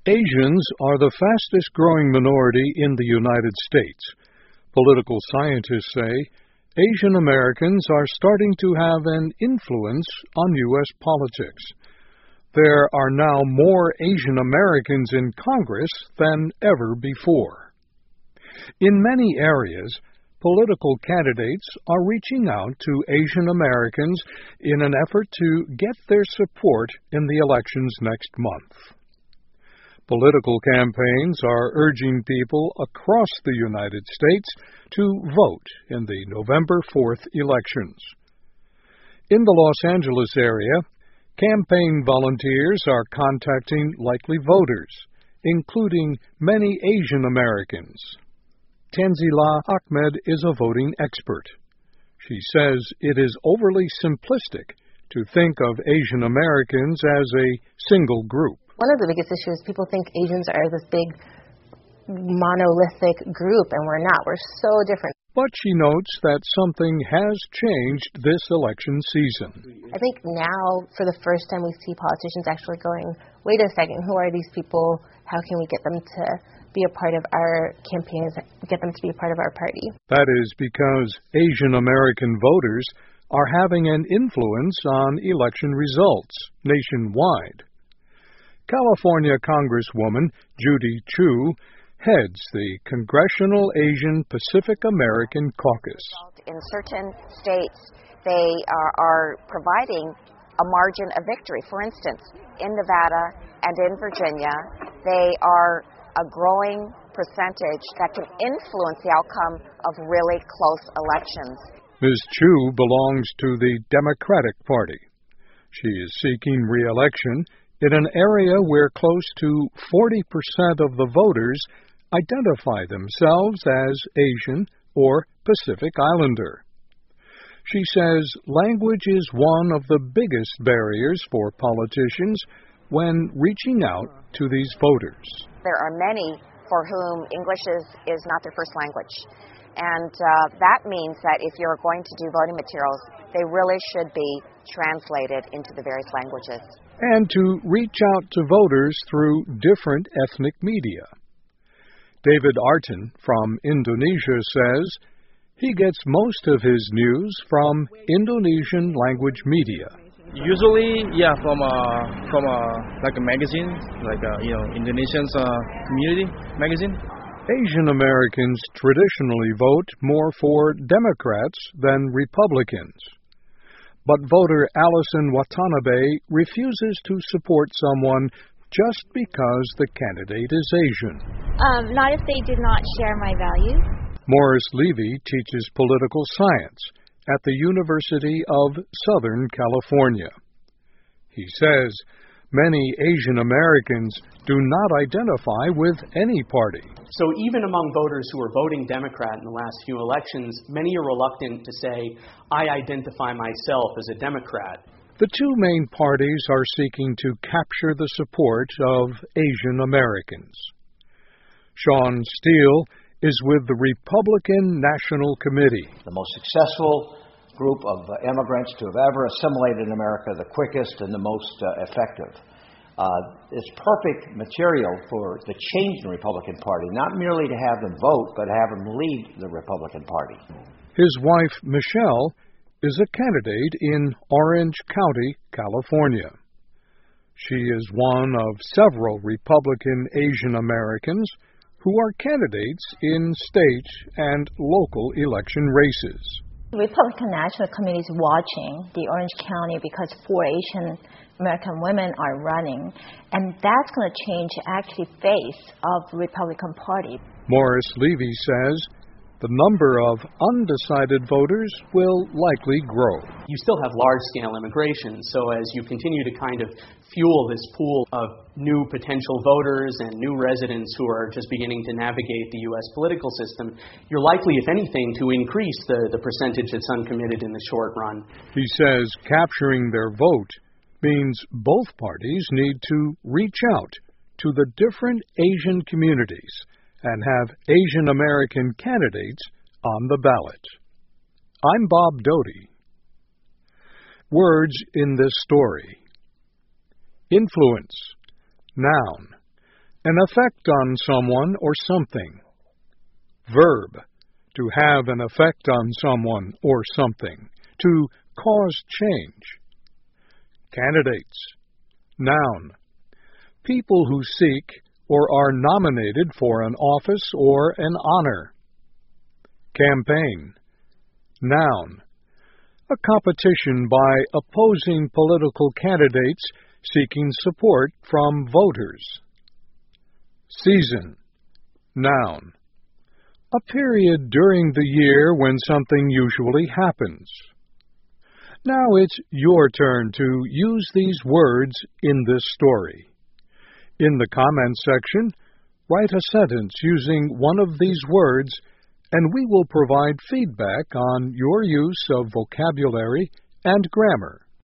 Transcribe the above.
Asians are the fastest growing minority in the United States. Political scientists say Asian Americans are starting to have an influence on U.S. politics. There are now more Asian Americans in Congress than ever before. In many areas, political candidates are reaching out to Asian Americans in an effort to get their support in the elections next month. Political campaigns are urging people across the United States to vote in the November 4th elections. In the Los Angeles area, campaign volunteers are contacting likely voters, including many Asian Americans. Tanzila Ahmed is a voting expert. She says it is overly simplistic to think of Asian Americans as a single group. One of the biggest issues, people think Asians are this big monolithic group, and we're not. We're so different. But she notes that something has changed this election season. I think now, for the first time, we see politicians actually going, wait a second, who are these people? How can we get them to be a part of our campaigns, get them to be a part of our party? That is because Asian American voters are having an influence on election results nationwide. California Congresswoman Judy Chu heads the Congressional Asian Pacific American Caucus. In certain states, they are providing a margin of victory. For instance, in Nevada and in Virginia, they are a growing percentage that can influence the outcome of really close elections. Ms. Chu belongs to the Democratic Party. She is seeking re-election in an area where close to 40% of the voters identify themselves as Asian or Pacific Islander. She says language is one of the biggest barriers for politicians when reaching out to these voters. There are many for whom English is not their first language. And that means that if you're going to do voting materials, they really should be translated into the various languages. And to reach out to voters through different ethnic media. David Artin from Indonesia says he gets most of his news from Indonesian language media. Usually, from a magazine, Indonesian's community magazine. Asian Americans traditionally vote more for Democrats than Republicans. But voter Allison Watanabe refuses to support someone just because the candidate is Asian. Not if they did not share my values. Morris Levy teaches political science at the University of Southern California. He says many Asian Americans do not identify with any party. So even among voters who are voting Democrat in the last few elections, many are reluctant to say, I identify myself as a Democrat. The two main parties are seeking to capture the support of Asian Americans. Sean Steele is with the Republican National Committee. The most successful group of immigrants to have ever assimilated in America, the quickest and the most effective. It's perfect material for the change in the Republican Party, not merely to have them vote, but to have them lead the Republican Party. His wife, Michelle, is a candidate in Orange County, California. She is one of several Republican Asian Americans who are candidates in state and local election races. The Republican National Committee is watching the Orange County because 4 Asian American women are running, and that's going to change actually face of the Republican Party. Morris Levy says the number of undecided voters will likely grow. You still have large-scale immigration, so as you continue to kind of fuel this pool of new potential voters and new residents who are just beginning to navigate the U.S. political system, you're likely, if anything, to increase the percentage that's uncommitted in the short run. He says capturing their vote means both parties need to reach out to the different Asian communities and have Asian American candidates on the ballot. I'm Bob Doty. Words in this story. Influence, noun. an effect on someone or something. Verb, to have an effect on someone or something, to cause change. Candidates, noun, people who seek or are nominated for an office or an honor. Campaign, noun, a competition by opposing political candidates seeking support from voters. Season, noun, a period during the year when something usually happens. Now it's your turn to use these words in this story. In the comments section, write a sentence using one of these words, and we will provide feedback on your use of vocabulary and grammar.